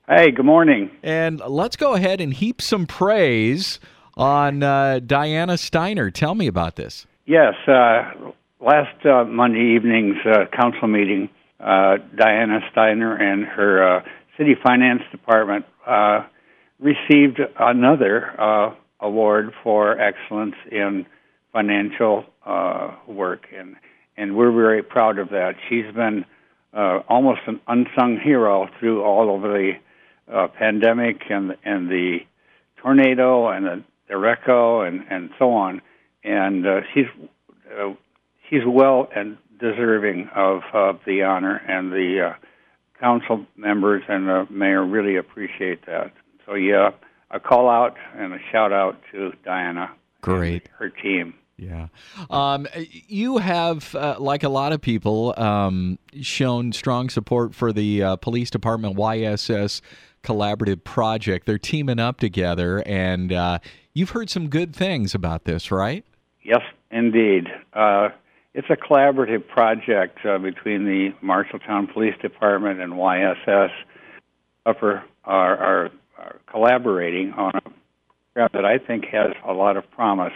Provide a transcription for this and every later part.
Hey, good morning. And let's go ahead and heap some praise on Diana Steiner. Tell me about this. Yes, last Monday evening's council meeting, Diana Steiner and her city finance department received another award for excellence in financial work, and we're very proud of that. She's been almost an unsung hero through all of the pandemic and the tornado and the Reco and so on, and she's well and deserving of the honor, and the council members and the mayor really appreciate that. So yeah, a call out and a shout out to Diana. Great. And her team. Yeah. You have, like a lot of people, shown strong support for the police department YSS collaborative project. They're teaming up together, and you've heard some good things about this, right? Yes, indeed. It's a collaborative project between the Marshalltown Police Department and YSS. Are collaborating on a program that I think has a lot of promise.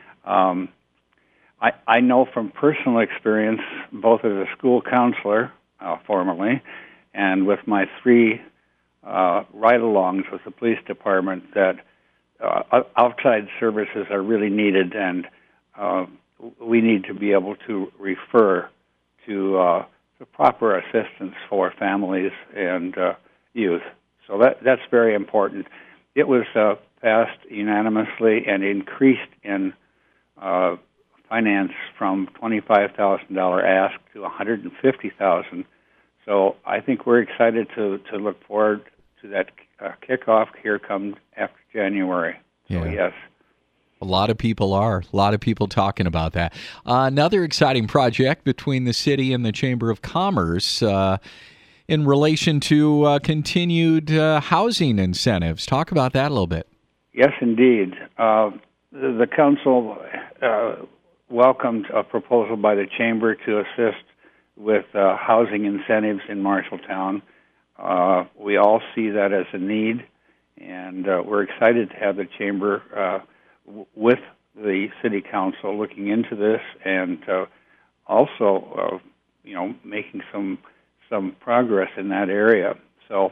I know from personal experience, both as a school counselor formerly, and with my 3 ride-alongs with the police department, that outside services are really needed, and we need to be able to refer to the proper assistance for families and youth. So that's very important. It was passed unanimously and increased in finance from $25,000 ask to $150,000. So I think we're excited to look forward to that kickoff here come after January. So yes. A lot of people are. A lot of people talking about that. Another exciting project between the city and the Chamber of Commerce in relation to continued housing incentives. Talk about that a little bit. Yes, indeed. The council welcomed a proposal by the Chamber to assist with housing incentives in Marshalltown. We all see that as a need, and we're excited to have the Chamber with the City Council looking into this, and also, making some progress in that area. So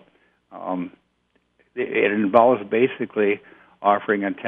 it involves basically offering a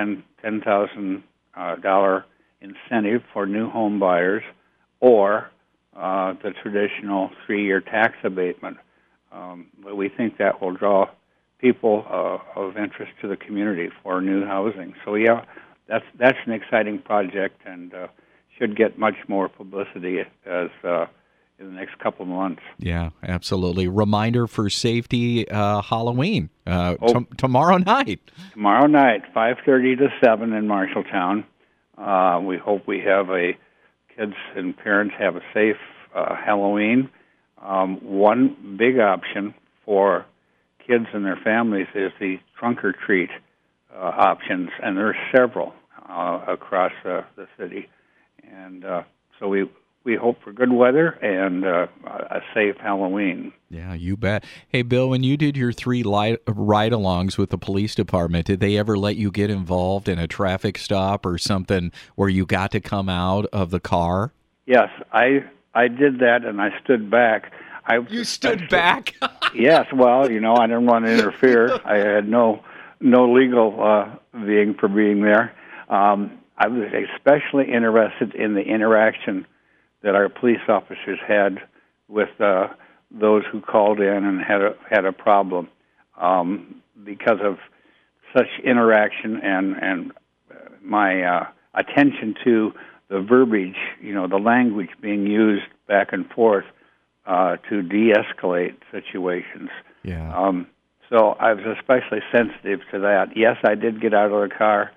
$10,000 incentive for new home buyers, or the traditional 3-year tax abatement. But we think that will draw people of interest to the community for new housing. So yeah, that's an exciting project, and should get much more publicity as in the next couple of months. Yeah, absolutely. Reminder for safety, Halloween tomorrow night. Tomorrow night, 5:30 to 7 in Marshalltown. We hope kids and parents have a safe Halloween. One big option for kids and their families is the trunk or treat options, and there are several across the city. And so we hope for good weather and a safe Halloween. Yeah, you bet. Hey, Bill, when you did your 3 ride-alongs with the police department, did they ever let you get involved in a traffic stop or something where you got to come out of the car? Yes, I did that, and I stood back. You stood back? Yes, well, I didn't want to interfere. I had no legal being for being there. I was especially interested in the interaction that our police officers had with those who called in and had a problem, because of such interaction and my attention to the verbiage, the language being used back and forth to de-escalate situations. Yeah. So I was especially sensitive to that. Yes, I did get out of the car.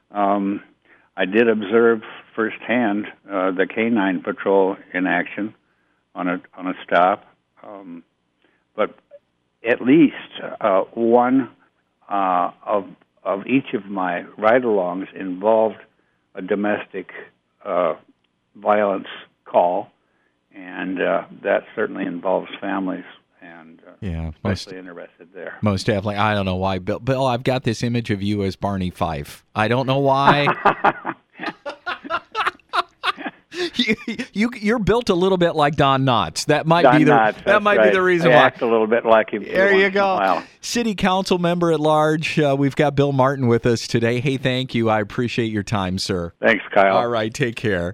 I did observe firsthand the K-9 patrol in action on a stop, but at least one of each of my ride-alongs involved a domestic violence call, and that certainly involves families. and yeah, especially interested there. Most definitely. I don't know why, Bill. I've got this image of you as Barney Fife. I don't know why. You're built a little bit like Don Knotts. That might be the reason why. Act a little bit like him. There you go. City Council member at large. We've got Bill Martin with us today. Hey, thank you. I appreciate your time, sir. Thanks, Kyle. All right, take care.